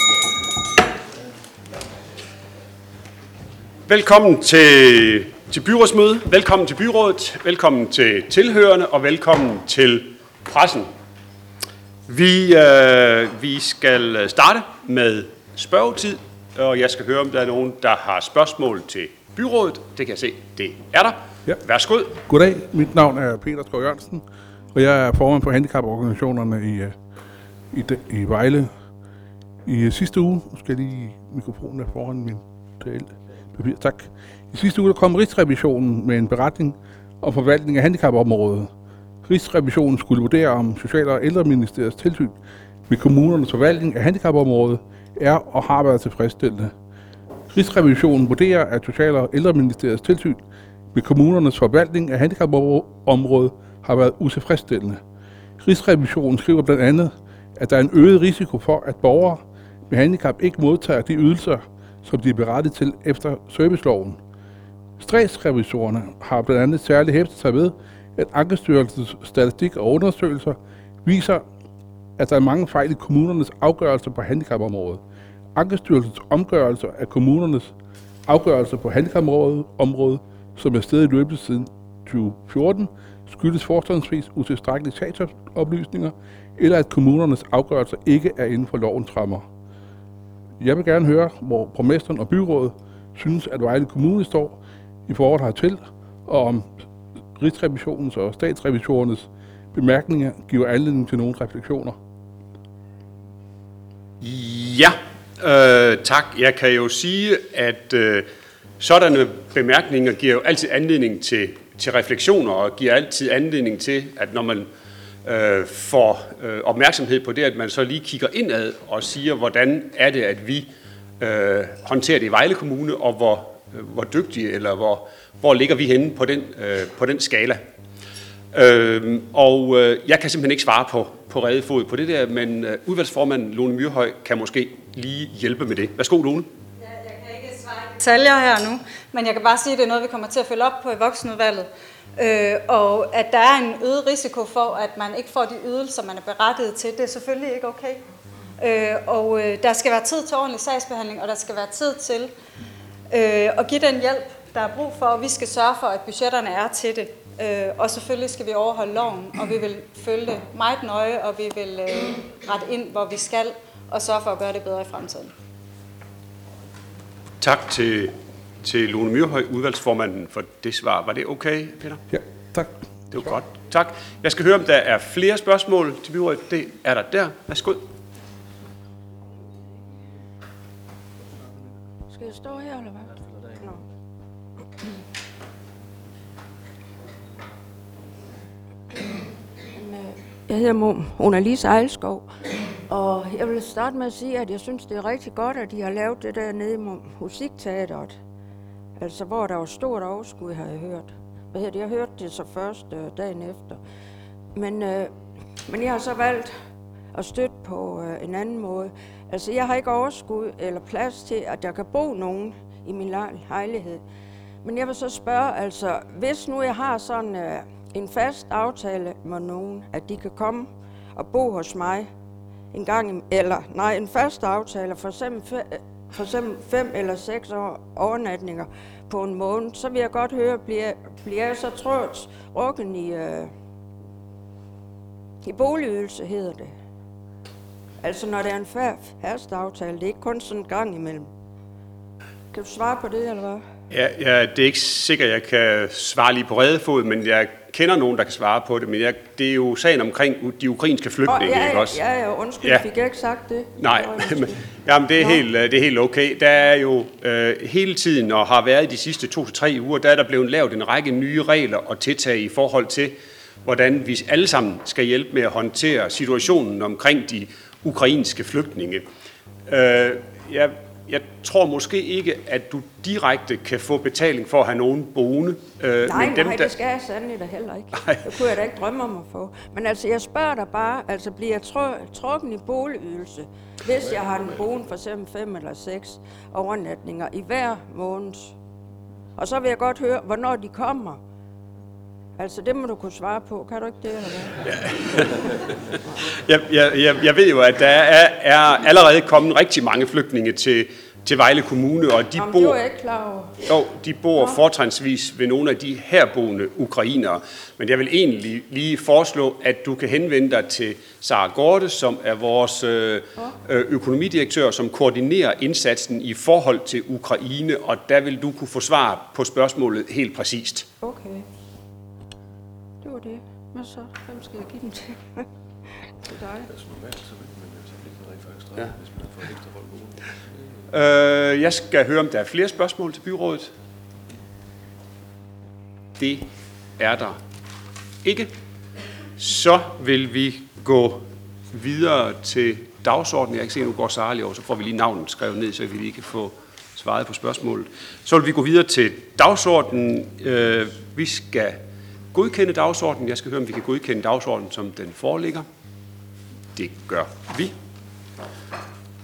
Velkommen til byrådsmøde, velkommen til byrådet, velkommen til tilhørerne og velkommen til pressen. Vi skal starte med spørgetid, og jeg skal høre, om der er nogen, der har spørgsmål til byrådet. Det kan jeg se, det er der. Ja. Værsgo. Goddag, mit navn er Peter Skov Jørgensen, og jeg er formand for handicaporganisationerne i Vejle. I sidste uge, nu skal jeg lige mikrofonen er foran min papir, tak. I sidste uge der kom Rigsrevisionen med en beretning om forvaltning af handicapområdet. Rigsrevisionen skulle vurdere, om Social- og Ældreministeriets tilsyn med kommunernes forvaltning af handicapområdet er og har været tilfredsstillende. Rigsrevisionen vurderer, at Social- og Ældreministeriets tilsyn med kommunernes forvaltning af handicapområdet har været utilfredsstillende. Rigsrevisionen skriver blandt andet, at der er en øget risiko for, at borgere med handicap ikke modtager de ydelser, som de er berettiget til efter serviceloven. Statsrevisorerne har blandt andet særligt hæftet sig ved, at Ankestyrelsens statistik og undersøgelser viser, at der er mange fejl i kommunernes afgørelser på handicapområdet. Ankestyrelsens omgørelser af kommunernes afgørelser på handicapområdet, som er steget i løbet siden 2014, skyldes fortrinsvis utilstrækkelige sagsoplysninger, eller at kommunernes afgørelser ikke er inden for lovens rammer. Jeg vil gerne høre, hvor borgmesteren og byrådet synes, at Vejle Kommune står i forhold hertil, og om Rigsrevisionens og statsrevisorernes bemærkninger giver anledning til nogle refleksioner. Ja, tak. Jeg kan jo sige, at sådanne bemærkninger giver jo altid anledning til refleksioner, og giver altid anledning til, at når man får opmærksomhed på det, at man så lige kigger indad og siger, hvordan er det, at vi håndterer det i Vejle Kommune, og hvor dygtige, eller hvor ligger vi henne på den skala. Jeg kan simpelthen ikke svare på rede fod på det der, men udvalgsformanden Lone Myrhøj kan måske lige hjælpe med det. Værsgo, Lone. Ja, jeg kan ikke svare detaljer her nu, men jeg kan bare sige, at det er noget, vi kommer til at følge op på i voksenudvalget. Og at der er en øget risiko for, at man ikke får de ydelser, man er berettiget til, det er selvfølgelig ikke okay. Der skal være tid til ordentlig sagsbehandling, og der skal være tid til at give den hjælp, der er brug for, og vi skal sørge for, at budgetterne er til det. Og selvfølgelig skal vi overholde loven, og vi vil følge det meget nøje, og vi vil rette ind, hvor vi skal, og sørge for at gøre det bedre i fremtiden. Tak til Lone Myrhøj, udvalgsformanden, for det svar. Var det okay, Peter? Ja, tak. Det var godt. Tak. Jeg skal høre, om der er flere spørgsmål til byrådet. Det er der. Værsgo. Skal jeg stå her, eller hvad? Nå. Jeg hedder Mona Lise Ejlskov, og jeg vil starte med at sige, at jeg synes, det er rigtig godt, at de har lavet det der nede i musikteateret. Altså, hvor der var stort overskud, har jeg hørt. Jeg hørte det så først dagen efter. Men jeg har så valgt at støtte på en anden måde. Altså, jeg har ikke overskud eller plads til, at jeg kan bo nogen i min lejlighed. Men jeg vil så spørge, altså, hvis nu jeg har sådan en fast aftale med nogen, at de kan komme og bo hos mig en gang, en fast aftale, for eksempel 5 eller 6 overnatninger på en måned, så vil jeg godt høre, bliver jeg så trukken i boligydelse, hedder det. Altså når det er en fast aftale, det er ikke kun sådan en gang imellem. Kan du svare på det, eller hvad? Ja, det er ikke sikkert, jeg kan svare lige på rede fod, men jeg kender nogen, der kan svare på det. Men det er jo sagen omkring de ukrainske flygtninge, ikke også? Ja, undskyld, fik jeg ikke sagt det? Nej, jamen, det er helt okay. Der er jo hele tiden, og har været de sidste 2 til 3 uger, der er der blevet lavet en række nye regler og tiltag i forhold til, hvordan vi alle sammen skal hjælpe med at håndtere situationen omkring de ukrainske flygtninge. Jeg tror måske ikke, at du direkte kan få betaling for at have nogen boende. Nej, det skal jeg sandelig da heller ikke. Det kunne jeg da ikke drømme om at få. Men altså, jeg spørger dig bare, altså bliver jeg trukken i boligydelse, hvis jeg har en boende for eksempel 5 eller 6 overnatninger i hver måned? Og så vil jeg godt høre, hvornår de kommer. Altså, det må du kunne svare på. Kan du ikke det, eller hvad? Jeg ved jo, at der er allerede kommet rigtig mange flygtninge til Vejle Kommune, og de Det var jeg ikke klar over. Jo, de bor fortrinsvis ved nogle af de herboende ukrainere. Men jeg vil egentlig lige foreslå, at du kan henvende dig til Sara Gorte, som er vores økonomidirektør, som koordinerer indsatsen i forhold til Ukraine, og der vil du kunne få svar på spørgsmålet helt præcist. Okay. Det var det. Hvad så? Hvem skal jeg give den til? Til dig? Ja. Jeg skal høre, om der er flere spørgsmål til byrådet. Det er der ikke. Så vil vi gå videre til dagsordenen. Jeg kan se, at nu går Sara lige over, så får vi lige navnet skrevet ned, så vi lige kan få svaret på spørgsmålet. Så vil vi gå videre til dagsordenen. Vi skal godkende dagsordenen. Jeg skal høre, om vi kan godkende dagsordenen, som den foreligger. Det gør vi.